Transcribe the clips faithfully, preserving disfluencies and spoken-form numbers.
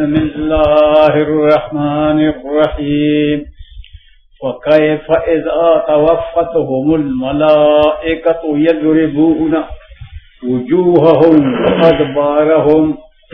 बिस्मिल्लाहिर्रहमानिर्रहीम वकैफ इज़ा तवफ़्फ़तहुमुल मलाइकतु यज़रिबूना वुजूहहुम व अदबारहुम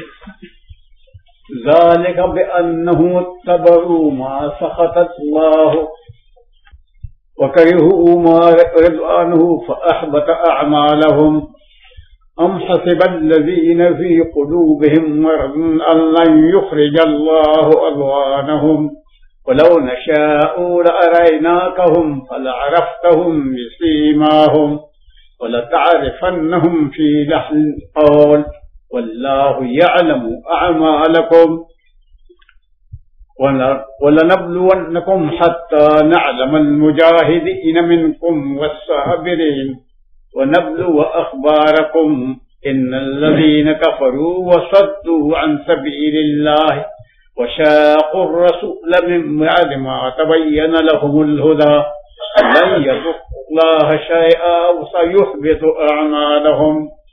ज़ालिका बिअन्नहुम इत्तबअू मा सख़तल्लाहु व करिहू मा रिज़वानुहु फ़अहबत अअमालहुम अम हसिबल्लज़ीन फ़ी क़ुलूबिहिम मरदुन अन लन युख़रिजल्लाहु अज़वानहुम वलौ नशाअू लअरयनाकहुम फलअरफ़्तहुम बिसीमाहुम वलतअरिफ़न्नहुम फ़ी लहनिल क़ौल वल्लाहु यअलमु अअमालकुम वलनब्लुवन्नकुम हत्ता नअलमल मुजाहिदीन मिनकुम वस्साबिरीन वनब्लुव अख़बारकुम इन्नल्लज़ीन कफ़रू वसद्दू अन सबीलिल्लाहि वशाक़ुर रसूल मिन बअद मा तबय्यन लहुमुल हुदा लन यज़ुर्रुल्लाह शैअन व सयुहबितु अअमालहुम।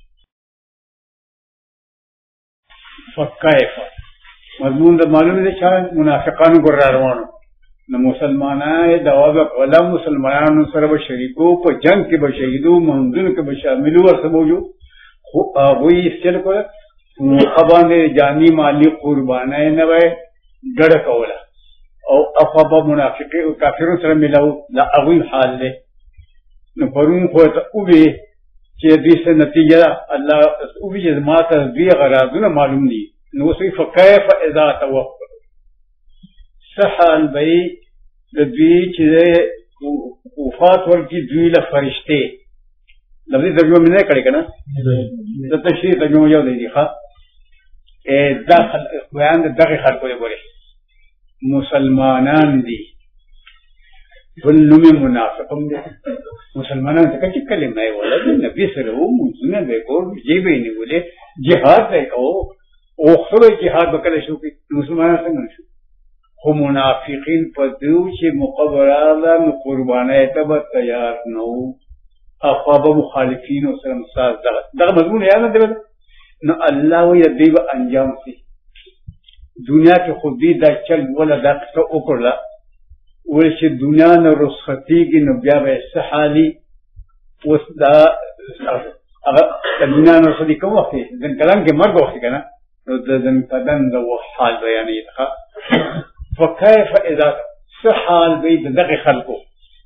फ़कैफ़ मज़मून मालूम है छा मुनाफ़िक़ान को रारवानो न मुसलमानाए दवा वला मुसलमानों सर ब शरीको प जंग के ब शहीदो मंजुन के ब शामिल और समझो वही इससे को अबाने जानी माली कुर्बानाए न वे डर कवला और अफाबा मुनाफिक काफिरों सर मिलाओ ला अवी हाल ले न परून को तो उबे चेदी से नतीजा अल्लाह उबे जमात दी गराज न मालूम नहीं न उसी फ़कैफ़ इज़ा तवफ़्फ़त सहाल भाई द्वी चीजें वफात वर की द्वी ला फरिश्ते लफ्ज़ी तर्जुमा में नहीं करेगा ना तो तशरीह तर्जुमा जाओ दे दिखा ए दाखल बयान दगे खाल को बोले मुसलमानान दी वल्लुमी मुनाफ़िक़ुम दे मुसलमानान से कच्ची कलिमा है वाला नबी सल्लल्लाहु अलैहि वसल्लम देखो ये भी नहीं बोले जिहाद देखो ओखरो जिहाद बकले शो की मुसलमानान से मनशू हो मुनाफिकीन पदू से मुक़बराला में कुर्बाना तब तैयार न हो अफ़ाब मुखालिफीन और सरम साज दगा दगा मज़मून है ना देवता न अल्लाह वो यदीब अंजाम से दुनिया के खुदी दा चल वाला दा तो उकरला वो से दुनिया न रुस्खती की नब्या वे सहाली उस दा अगर दुनिया न रुस्खती कम वक्त है जन कलाम के मर्द वक्त है ना तो जन कदन दा वो हाल बयान ये था फ़कैफ़ इज़ा सहाल भाई दगे खल्को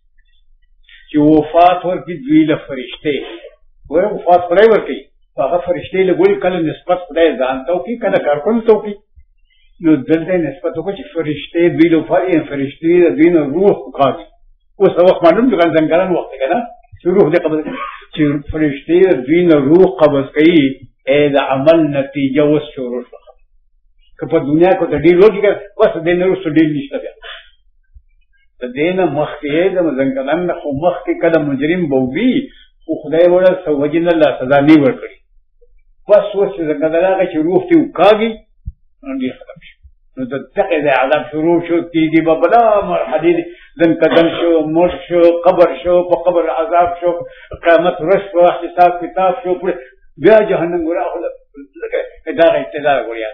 कि वफात वर की द्वी ला फरिश्ते वो वफात खुदाई वर की तो फरिश्ते ले गोली कल निस्बत खुदाई जानता हो कि कल कारकुन तो की नो दलते निस्बत हो कुछ फरिश्ते द्वी लो फरी फरिश्ते द्वी नो रूह का वो सबक मालूम दुकान जंगलन वक्त है ना शुरू हो कबल फरिश्ते द्वी नो रूह कबज कई ए अमल नतीजा वो शुरू कपर दुनिया को तो डील होगी बस देने उसको डील निश्चित है तो देना मख्ते जब जंगलन न खो मख के कदम मुजरिम बोगी वो खुदाई वाला सवजिन अल्लाह सजा नहीं बढ़ करी बस वो जंगलना का शुरू थी उकागी अंडी खत्म शो तो तक इधर आदम शुरू शो तीगी बबला मर हदीद जन कदम शो मोट शो कब्र शो पकब्र आजाब शो क़यामत रश शो हिसाब किताब शो पूरे ब्याह जहन्नम गुरा होला लगे इधर इत्तेदार गुड़िया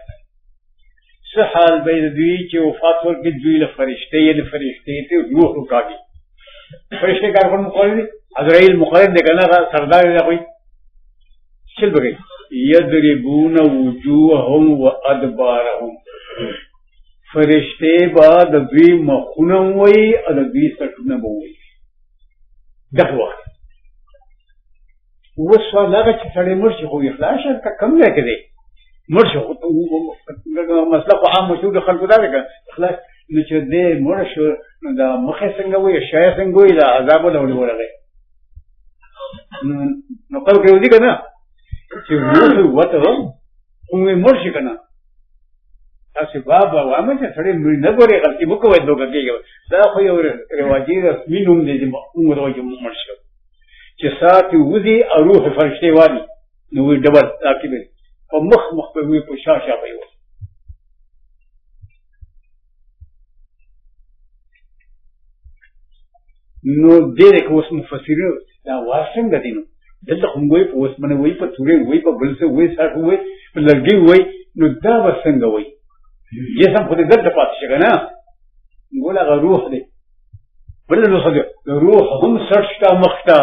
सहाल भाई द्वी के वफात वर की द्वी ला फरिश्ते ये फरिश्ते थे रूह रुकागी फरिश्ते कारकुन मुक़र्रर अज़राइल मुक़र्रर देखना था सरदार या कोई चल बगे यदरिबून वुजूहहुम व अदबारहुम फरिश्ते बाद द्वी मखुनम वही अद द्वी सटुनम वही दखवा वो स्वाला का छड़े मुर्श हो इखलास का कम लेके दे मुर्श हो तो मसला को आम मशहूर खल को दावे का खलास नीचे दे मुर्श दा मखे संग वो शाय संग वो दा अजाब ला वो लगे नकल के उदी करना कि वो हुआ तो उनमें मुर्श करना ऐसे बाबा वामे से थोड़े न गोरे करती बुक वे दो करती है दा कोई और रिवाजी रस्मी नुम दे दे उम्र वो जो मुर्श के साथ उदी और रूह फरिश्ते वाली नो डबल आकी में और मुख मुख पे हुए पुशाशा भाई वो नो देर को उस मुफस्सिर ना वासन गदिनो जब तक हम वही पोस्ट बने वही पर थोड़े वही पर बिल से वही साथ हुए लड़की हुई नो दा वसन गई جسم خو دې دلته پاتې شي که نه ګول هغه روح دی بل نسخه دی روح هم سټ شته مخ ته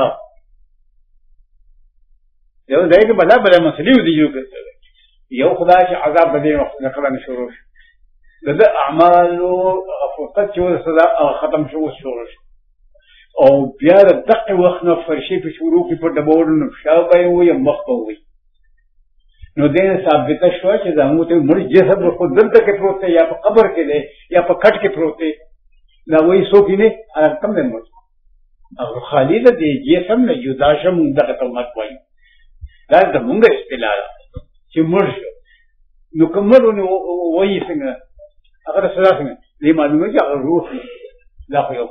یو ځای کې بلا بلا مسلې دي یو خدای چې عذاب به دې وخت نه کله شروع شي د ده اعمالو فرصت چې وسه ختم شو شروع شي او بیا د دقه وخت نه فرشي په شروع کې په ډبورونو شابه وي مخ په وي نو دې ثابته شو چې زموږ ته مړ جسد خو دلته کې پروت دی یا په قبر کې دی یا په کټ کې پروت دی دا وایي څوک نه هغه کم دی مړ او خالی د دې جسم نه جدا شم دغه ته مات وایي دا د مونږ اصطلاح چې مړ شو نو کومونه وایي څنګه هغه سره څنګه دې معلومه چې هغه روح لا خو یو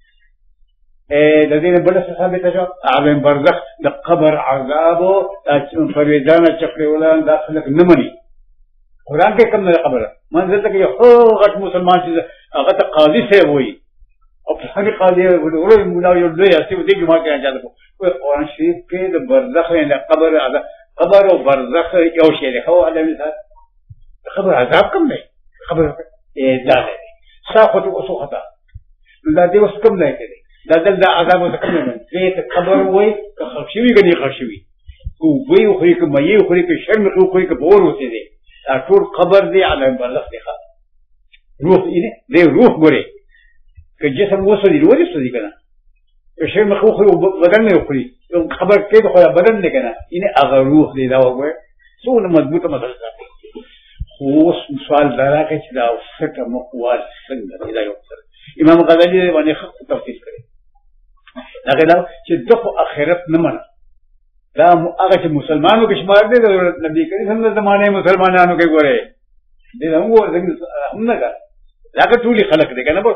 د دې نه بل څه ثابته شو عالم برزخ د قبر عذاب او فریدانه چکرولان داخله نه مني قران کې کوم نه خبره منځ ته کې هو غټ مسلمان چې هغه ته قاضي سي وي او په هغه قاضي ورو مولا یو دوی اسی دې کې ما کې اجازه کو قران شریف کې د برزخ نه قبر عذاب قبر او برزخ یو شی دی خو علم خبر عذاب کوم دی خبر دا دی ساقط او سوخته دا دې وس کوم نه کوي دا دل دا عذاب وسکم نه دې ته خبر وای که خښوي غني خښوي او وی خو یې کوم یې خو یې شرم خو خو یې بور وته دي دا ټول خبر دی عالم برزخ دی روح دې دې روح ګوري که جسم وسو دي ورې څه دي کنه که شرم خو خو بدن نه خوري خبر کې خو بدن نه کنه اینه هغه روح دی دا وګوره څونه مضبوطه مسله ده خو سوال دراکه چې دا فکر مقوال څنګه دی دا یو امام غزالی باندې خط تفصیل کړي دا غلا چې دغه اخرت نه منه دا هغه چې مسلمانانو کې شمار دي د نبی کریم صلی الله علیه زمانه مسلمانانو کې ګوره دې موږ هم نه کړ دا ټولي خلق دي کنه په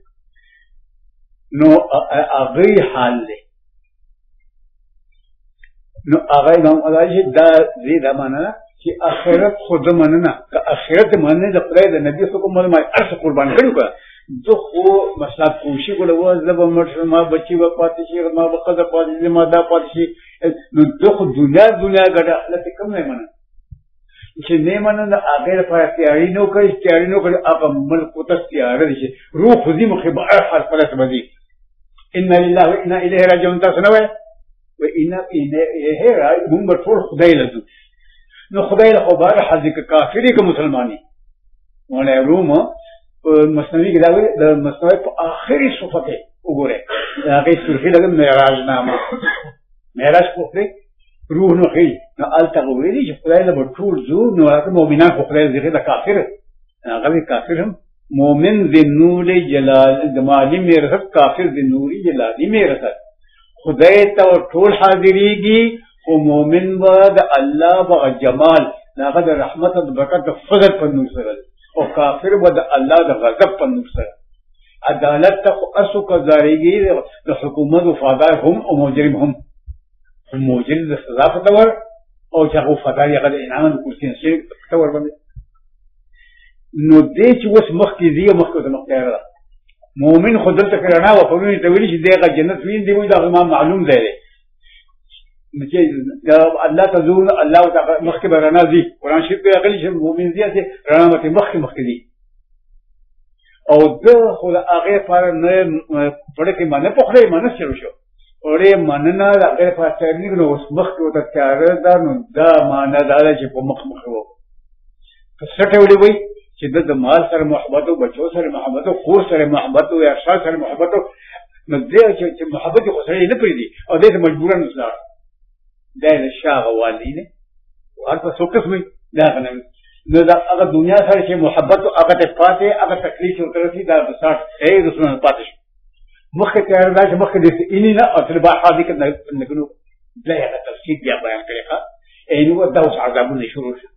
نو هغه حال دی نو هغه نو هغه دا دې دا معنا چې اخرت خود مننه که اخرت مننه د خدای د نبی صلی الله علیه وسلم ارث قربان کړو دو خو مثلا کوشي کوله و زب مرش ما بچي و پاتې شي ما بقدر پاتې شي ما دا پاتې شي نو دو خو دنیا دنیا ګډه حالت کم نه منه چې نه منه د هغه په تیاری نو کوي تیاری نو کوي هغه ملک او تیار دي روح دې مخه به حال پلس بدی ان لله وانا الیه راجعون تاسو نه وای و ان الیه راجعون موږ ټول خدای لدو نو خدای له خبر حذف کافری که مسلمانی ولې روم مصنوی کې دا وایي د مصنوی په آخري صفحه کې وګوره هغه سورفي لګم معراج نامه معراج په روح نو خي نو الته ویلي چې خدای له ټول زو نو هغه مؤمنان خو خدای زغه د کافر هغه کافر هم مؤمن د نور جلال جمالي میرث کافر د نوري جلالي میرث خدای ته ټول حاضرېږي او مؤمن به د الله په جمال هغه د رحمت او برکت او فضل په نور سره او کافر به د الله د غضب په نور سره عدالت ته اسو کزاريږي د حکومت وفادار هم او مجرم هم مجرم د سزا په تور او چې هغه وفادار یې غل انعام د کرسي شي په تور باندې نو دې چې وس مخ کې دی مخ کې د مختار مؤمن خدلته کړه او په ویني ته ویلي چې دغه جنت وین دی وي دا معلوم دی چې الله تزول الله تعالی مخکې برانا دي قران شریف کې غلي چې مؤمن دي چې رانا مته مخکې مخکې دي او د خو هغه پر نه پړ کې باندې پخړې باندې شروع شو اورې مننه هغه په چارني نو اوس مخکې وته تیار دا نو دا معنا دا چې په مخ مخ وو څه ته وی چې د مال سره محبت او بچو سره محبت او خور سره محبت او ارشاد سره محبت نو دې چې محبت خو سره نه پریدي او دې مجبورن وسلار دا د شاغه والی نه ورته څو قسمه دا غنم نو دا هغه دنیا سره چې محبت او هغه ته پاتې هغه تکلیف او ترسي دا د سات اے رسول پاتې مخه ته راځي مخه دې اني نه اصل با حادي کنه نګنو دا هغه تفصیل بیا بیان کړی ښا اے نو دا اوس عذابونه شروع شو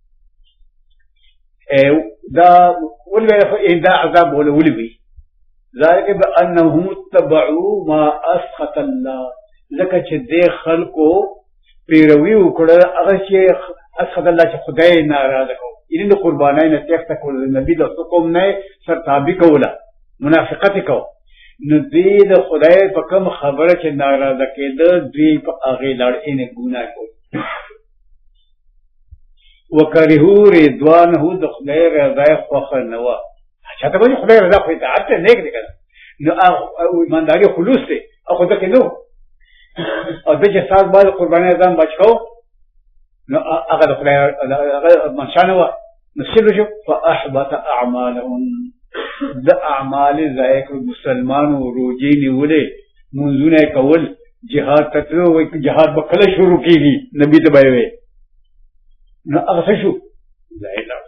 اے دا ولې دا عذاب ولا ولوي ذلك بانهم اتبعوا ما اسخط الله لکه چې دې خلکو پیروي وکړه هغه چې اسخط الله چې خدای ناراضه کو یعنی د قربانای نه تخته کول نبی د حکم نه سر تابع کوله منافقت کو نو دې د خدای په کوم خبره چې ناراضه کېده دوی په هغه لړ یې ګناه کو وکرهو رضوانه د خدای رضا خوخه نه و چاته به خدای رضا خو ته اته نه کړي کنه نو او ایمانداري خلوص ته او خدای کې نو او د چې ساز باندې قرباني ځان بچو نو هغه د خدای هغه منشانه و نسلو شو فاحبط اعمالهم د اعمال ذائق مسلمانو روجي نیولې منځونه کول جهاد تطلو وي جهاد به کله شروع کیږي نبی ته وایي نو هغه شو لا اله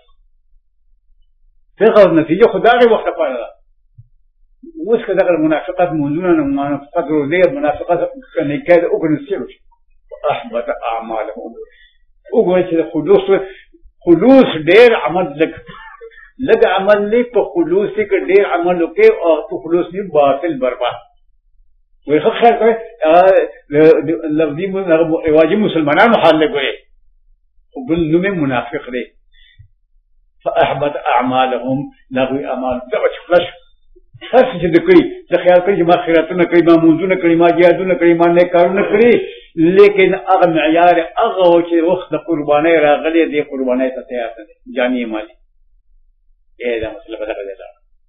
څنګه نتیجه خدای وخت پاره اوس کله د منافقت منځونه نه منافقت روزي منافقت کنه کله او کنه سیرو احبط اعمالهم وګورئ چې خلوص خلوص ډېر عمل لګ لګ عمل لې په خلوص کې ډېر عمل وکي او په خلوص نه باطل برباد وي خو خیر کوي لفظي واجب مسلمانانو حال لګوي وبل نو منافق دی فاحبط اعمالهم لغوي اعمال دغه فلش خاص چې د کوي د خیال کوي چې ما خیراتونه کوي ما منځونه کوي ما جهادونه کوي ما نه کارونه کوي لیکن هغه معیار هغه چې وخت د قربانۍ راغلي دی قربانۍ ته تیار دي جاني مالي اې دا مسله بدله ده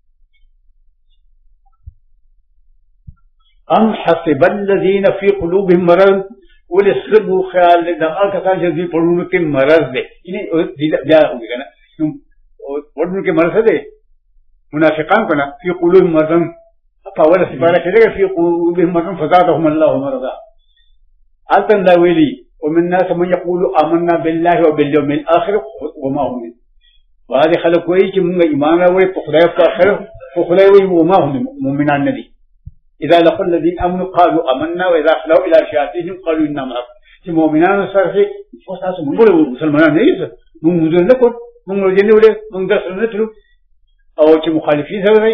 ام حسب الذين في قلوبهم مرض ولسبوا خیال د هغه کسان چې په پړونو کې مرض دي یعنی بیا وګورئ کنه نو پړونو کې مرض دي منافقان كنا في قلوبهم مرض فاول سبحانه كده في قلوبهم مرض فزادهم الله مرضا ألتن لا ويلي ومن الناس من يقول آمنا بالله وباليوم الآخر وما هم وهذه خلق ويك من إيمان وي فخلاء فآخر فخلاء وي وما هم مؤمنان النبي إذا لقوا الذين آمنوا قالوا آمنا وإذا خلوا إلى شياطينهم قالوا إنا معكم في مؤمنان الصرفي فاس من بول مسلمان نيز من مدن لكم من رجل ولا من درس نتلو أو كمخالفين هذا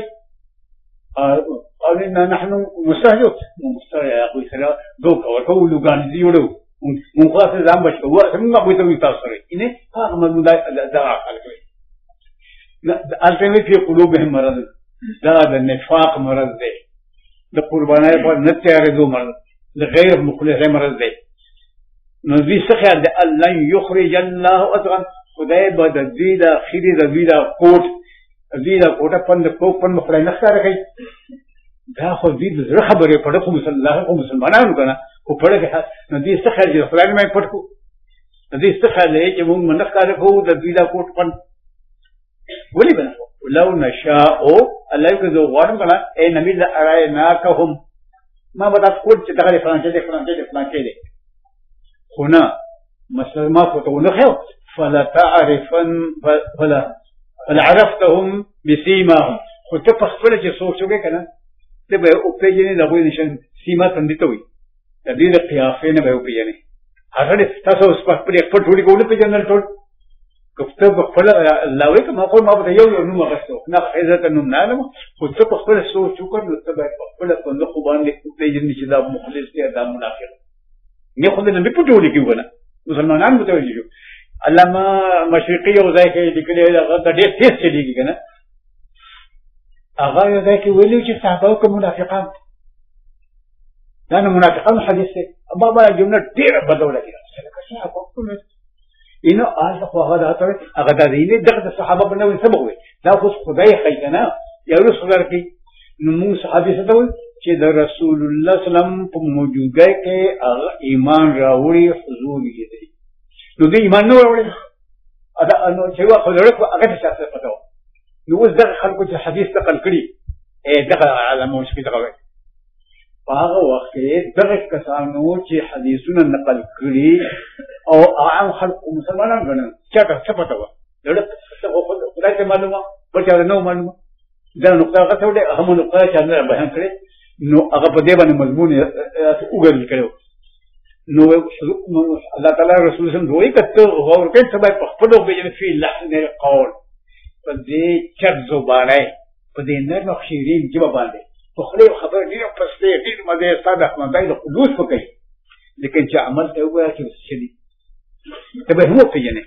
قال إن نحن مستهجون مستهجون يا أخوي سلا دوك أو كل قان زيورو من قاس الزام بس هو سمعنا بيتو يتأثرين إنه هذا ما مدا دعاء عليه ألتمي في قلوبهم مرض هذا النفاق مرض ده القربانة يقول نتيارجو مرض لغير مخلص مرض ده نبي سخير ده الله يخرج الله أدغن خدای به د دې د اخیری د دې د کوټ دې د کوټه پند کو پند خدای نه ښکاره کوي دا خو دې د زړه خبرې پړه خو مسلمان خو مسلمانانو کنه خو پړه کې نو دې څه خیر دې خدای مې پټ کو دې څه خیر دې چې موږ منځ ښکاره کوو د دې د کوټ پند ولې بنه لو نشاء الله یو غوړم کنه اے نبی لا اریناکهم ما به دا کوټ چې دغه فرانسې دې فرانسې دې فرانسې دې خو نه مثلا ما فوتونه خو فلا تعرفن فلا فلا عرفتهم بسيماهم خو ته په خپل چې سوچوګې کنه ته به او په یینې دغه نشن سیما تندته وي د دې د قیافې نه به او په یینې هغه تاسو په خپل خپل ټولي کوله په جنرال ټول کفته په خپل الله وي کما خو ما به یو یو نوم غوښتو نه عزت نوم نه علم خو ته په خپل سوچو کړو ته به خپل په نخو باندې په یینې چې دا مخلص دی دا منافق نه خو دې نه په ټولي کې ونه مسلمانان متوجه شو علامه مشرقي او ځای کې لیکلي هغه د ډېر تیز چلیږي کنه هغه یو ځای کې ویلي چې صحابه او منافقان دا نه منافقان حدیث دی بابا جمله ډېره بدوله کړه صحابه کوم اینو آل خو هغه راته هغه د دې دغه صحابه باندې سبق وي دا خو خدای خی کنه یو رسول الله نو موږ صحابه څه ته چې د رسول الله سلام په موجوده کې هغه ایمان راوړي حضور یې دی نو دې ایمان نه وروړي ادا نو چې وا خو لري هغه څه څه پتو نو اوس دغه خلکو چې حدیث نقل کړي اے دغه علماء چې دغه وایي هغه وخت کې دغه کسانو چې حدیثونه نقل کړي او عام خلک مسلمانان غنل چې څه پتو لړ څه خو خدای ته معلومه ورته نو معلومه دا نقطه هغه ته ډېر اهم نقطه چې موږ بیان کړې نو هغه په دې باندې مضمون وګورل کړو نو الله تعالی رسول سم دوی کته غور کوي چې په خپل وګړي په لحن القول په دې چر زبانه په دې نرم خشيرين جواب باندې په خله خبر ډیره پسته ډیر مده صادق مده د خلوص وکړي لیکن چې عمل ته وایي چې شدي ته به هو پیژنې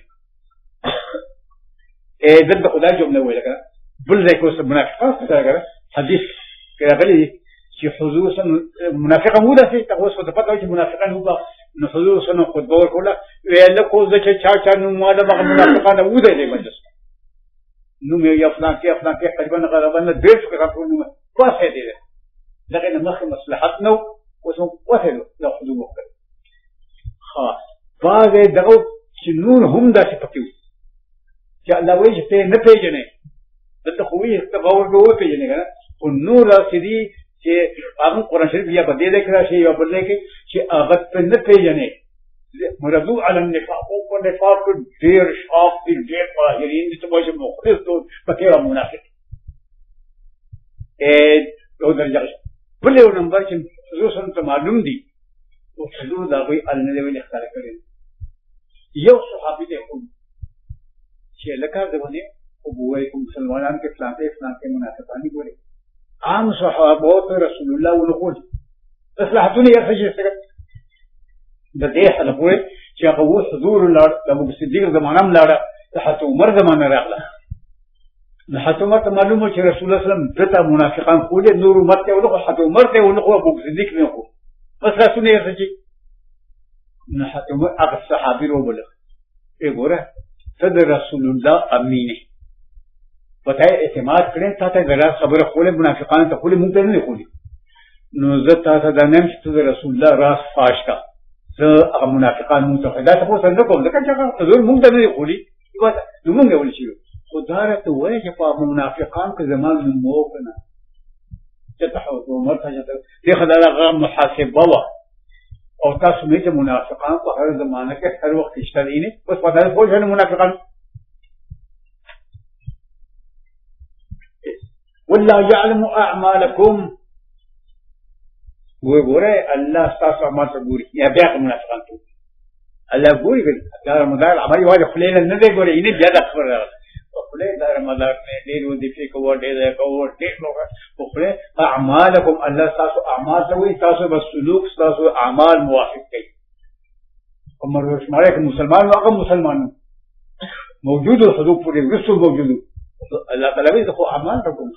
اے دغه خدای جمله ویل کړه بل ځای کو سم منافقات څه کړه حدیث کې راغلي چې حضور سم منافقه مو ده چې تاسو ته پته چې منافقان هو نو حضور سنو خطبه ورکوله ویل کو زه چې چا چا نو ماده هغه منافقانه وده دی مجلس نو مې یو فلان کې فلان کې تقریبا غالبا نه ډېر څه راټول نو واسه دی دغه نه مخه مصلحت نو اوس واسه نو حضور وکړ خاص بعض دغه چې نور هم داسې پکې چې الله وایي چې ته نه پیژنې دلته خو یې تباور به پیژنې کنه او نور راځي چې هغه قرآن شریف یا بدې ده کړه شي یا بدې کې چې هغه په نه پیژنې مرادو علی النفاق او په نفاق ډېر شاف دي ډېر ماهرین دي چې موږ مخلص ته پکې را منافق ا یو درجه بل یو نمبر چې خصوصا ته معلوم دي او حضور دا وی النبی ویل اختیار کړی یو صحابي دی خو چې لکه دونه او بوای کوم مسلمانان کې فلان کې فلان کې منافقانی ګوري عام صحابه رسول الله ونقول اصلاحتوني يا فجر سكت د دې حلقوي چې هغه حضور الله د ابو صدیق زمانه ملاړه حتی عمر زمانه راغله نو حتی عمر ته معلومه چې رسول الله صلی الله علیه وسلم دته منافقان خو له نور امت ته ولغه حتی عمر ته ولغه ابو صدیق نه خو اصلاحتوني يا فجر نو حتی عمر هغه صحابي وروبله ای ګوره صد رسول الله امینه پتہ اعتماد کړي تا ته غیر خبره خوله منافقان ته خوله مونږ ته نه خولي نو زه تا ته د نیم چې رسول الله راس فاش کا زه هغه منافقان مونږ ته دا څه څنګه کوم ځکه چې حضور مونږ ته نه خولي نو مونږ ول شي خدای ته وایي چې په منافقان کې زمان مو کنه چې تحوت عمر ته چې خدای هغه محاسبه وا او تاسو مې چې منافقان په هر زمانه کې هر وخت اشتري نه اوس په دغه پوه شنه منافقان والله يعلم اعمالكم وګوره الله تاسو اعمال ګوري یا بیا منافقان ته الله ګوري دا رمضان عمل واجب خلينا نه دی ګوري نه بیا د خبر خلې دا رمضان نه دی نو دې کې کوو دې دا کوو دې نو خلې اعمالكم الله تاسو اعمال کوي تاسو بس سلوک تاسو اعمال موافق کوي عمر شماره کې مسلمان واقع مسلمان موجود الحدود پر رسول موجود الله تعالی دې خو اعمال کوم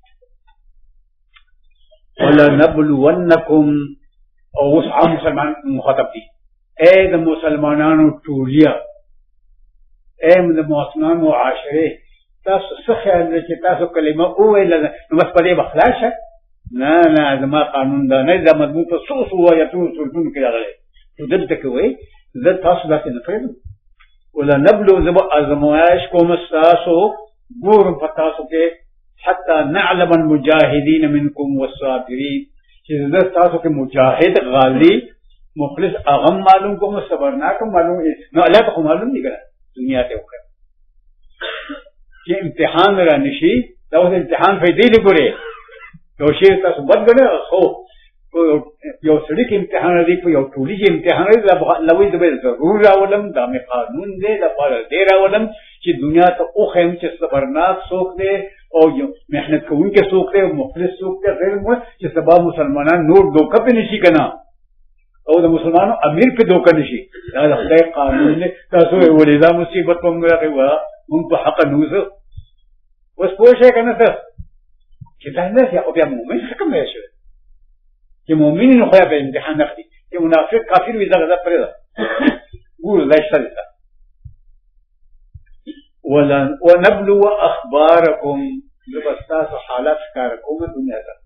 ولا نبلونکم او اوس عام مسلمان مخاطب دي اے د مسلمانانو ټولیا اے د مسلمانانو معاشره تاسو څه خیال لرئ چې تاسو کلمه وویل نو بس په دې بخلاشه نه نه زما قانون دا نه د مضمون په څو څو آیاتونو سورتونو کې راغلی دلته کې وایي زه تاسو داسې نه پرېږدم ولا نبلو زه به ازمایش کوم ستاسو ګورم په تاسو کې حتى نعلم المجاهدين منكم والصابرين چې زه تاسو کې مجاهد غازی مخلص اغم معلوم کوم صبرناک معلوم نو الله ته معلوم دي ګره دنیا ته وکړه چې امتحان را نشي دا اوس امتحان فائدې لګوري یو شی تاسو بدګنه خو یو سړي کې امتحان دی په یو ټولي کې امتحان دی لوي د به ضرور راولم دا مې قانون دی د پاره دی راولم چې دنیا ته او خیم چې صبرناک څوک دی او یو محنت کوونکی څوک دی مخلص څوک دی غیر مو چې سبا مسلمانان نور دوکه په نشي کنه او د مسلمانانو امیر په دوکه نشي دا د خدای قانون دی تاسو ولې دا مصیبت کوم راغی و مونږ په حق نوزه اوس پوه شئ کنه ته چې دا نه یا او بیا مومن څه کوم شي چې مؤمنین خو به امتحان نخلي چې منافق کافر وي زغه پرې ده ګور لا شته ولا ونبلو اخباركم لبستاس حالات کارکم دنیا ده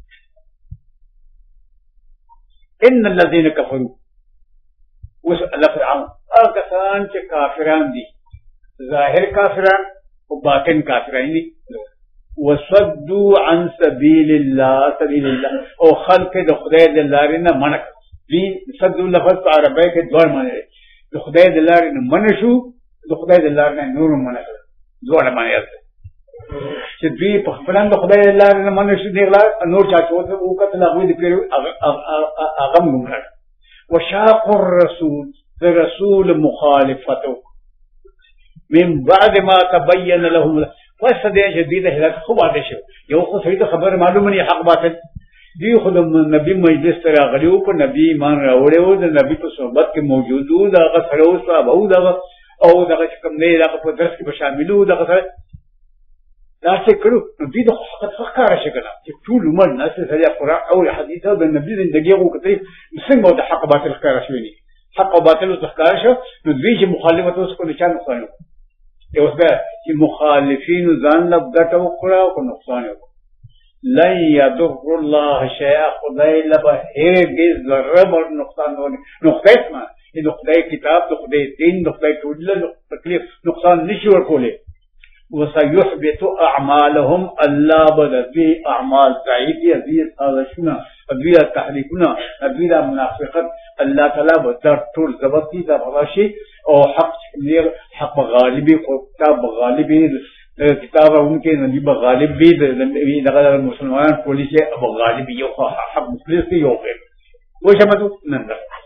ان الذين كفروا وسلفعون اکسان چې کافران دي ظاهر کافران او باطن کافران دي وصدوا عن سبيل الله سبيل الله او خلق د خدای د لارې نه منع دي صدوا لفظ عربی کې دوه معنی دي د خدای د لارې نه منع شو د خدای د لارې نه نور منع دوه معنی دي چې دوی په خپل د خدای د لارې نه منع شو دی نور چا چوته او کتل هغه دې پیرو هغه موږ وشاق الرسول الرسول مخالفته من بعد ما تبين لهم فسدې جديده هدایت خو واضح شو یو خو صحیح خبر معلومه نه حق باطل دی خو د نبی مجلس ته راغلی او په نبی ایمان راوړی او د نبی په صحبت کې موجود و دا غسر او صحابه او دا او دا کوم نه دا په درس کې شامل و دا غسر دا څه کړو نو دې د حقیقت ښکار شي کنه چې ټول عمر ناس سره قرآن او حدیث او د نبی زندگی او کتري څنګه د حق باطل ښکار شوی حق او باطل ذکر شو نو دوی چې مخالفت اوس کو نشان نقصان یو اوس به چې مخالفین ځان له ګټه وکړه او نقصان وکړه لن يضر الله شيئا خدای لبه هیڅ ذره بر نقصان ونه نقطه اسمه د خدای کتاب د خدای دین د خدای ټول تکلیف نقصان نشي ورکولې وسيحبط اعمالهم الله بدذي اعمال سعيد عزيز هذا ابي تحريفنا ابي منافقت الله تعالی بدر ټول زبطي د راشي او حق حق غالبي کتاب غالبي کتاب انکه نبی غالب بھی دغه مسلمان پولیس ابو غالب یو حق مخلص یو په وښه مته نن